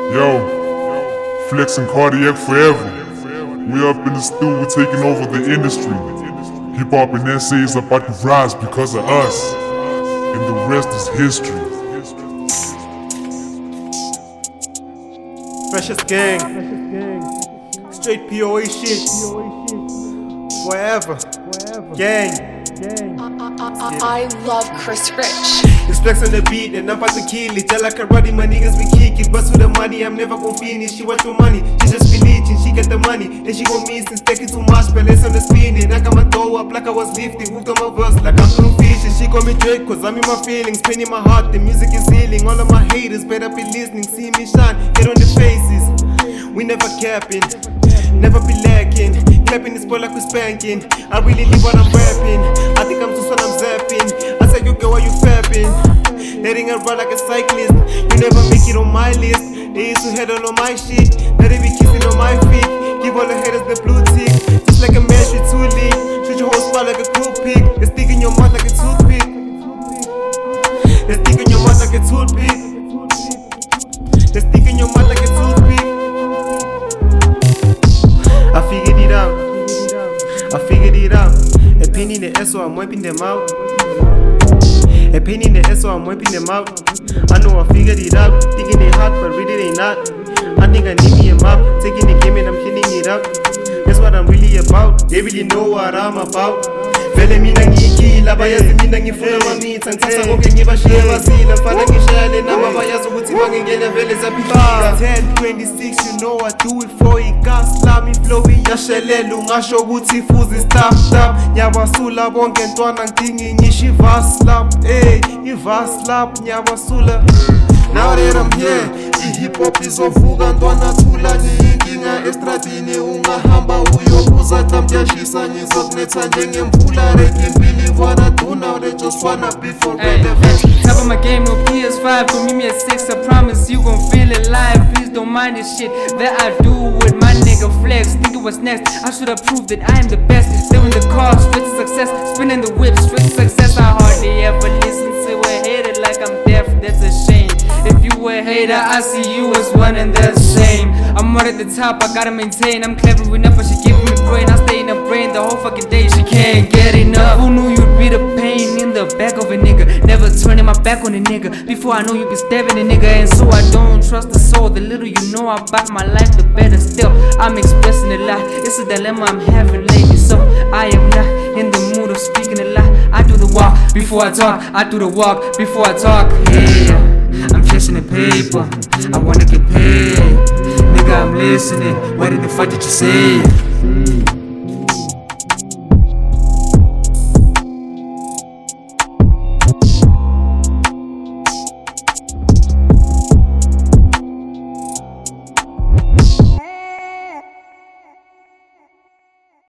Yo, Flex and Cardiac forever. We up in the stew, we're taking over the industry. Hip hop and SA is about to rise because of us, and the rest is history. Precious gang, straight POA shit, forever, gang. I love Chris Rich. It's Flex on the beat and I'm about to kill it. Tell like karate, my niggas be kick it. Bust with the money, I'm never gon' finish. She want your money, she just be leeching. She get the money, then she gon' miss and stack it too much. But let's on the spinning. I got my toe up like I was lifting. Hooked on my verse like I'm through fishing. She call me Drake cause I'm in my feelings. Pain in my heart, the music is healing. All of my haters better be listening. See me shine, get on the faces. We never capping, never be lacking. Clapping this boy like we spanking. I really live what I'm rapping. I think I'm just when I'm zapping. I said, yo girl, why you fapping? Letting her run like a cyclist. You never make it on my list. They used to head all on my shit. Now they be kissing on my feet. Give all the haters the blue tick. Just like a match with two league. Shoot your whole spot like a crew pig. They stick in your mouth like a toothpick. They stick in your mouth like a toothpick. They stick in your mouth like a toothpick. I figured it out. I figured it out. A pain in the ass, so I'm wiping them out. A pain in the ass, so I'm wiping them out. I know I figured it out. Thinking they hard, but really they not. I think I need me a map. Taking the game and I'm cleaning it up. That's what I'm really about. They really know what I'm about. Vele mina ngiyikila bayazi mina ngifuna mamitha ngithatha konke ngibashiye basile mfana ngishayane nabo bayazi ukuthi bangingene vele zaphika 1026 you know I do it for igasla mi flow iyashelela ungasho ukuthi ifuzi stop nyabasula bonke ntwana ngidinga ngisho ivaslap ivaslap nyabasula. Now that I'm here, hip hop izovuka ntwana thula ngiyinkinga estradini ungahamba uyobuza tamjashisa ngizokunetha njengemvula rekimpili what I do now they just wanna be for relevant. Top of my game, no PS5, put me at 6, I promise you gon' feel it live. Please don't mind this shit that I do with my nigga Flex. Think it was next, I should have proved that I am the best. Still in the car, straight to success, spinning the whip, straight to success. I hardly ever listen to a hater like I'm deaf, that's a shame. If you a hater, I see you as one and the same. I'm more at the top, I gotta maintain. I'm clever enough, but she giving me brain. I stay in her brain the whole fucking day, she can't get enough. Who knew you'd be the pain in the back of a nigga? Never turning my back on a nigga. Before I know you be stabbing a nigga, and so I don't trust the soul. The little you know about my life, the better still. I'm expressing a lot, it's a dilemma I'm having lately. So I am not in the mood of speaking a lot. I do the walk before I talk, I do the walk before I talk. Yeah. I'm chasing the paper, I wanna get paid. Nigga, I'm listening, what the fuck did you say?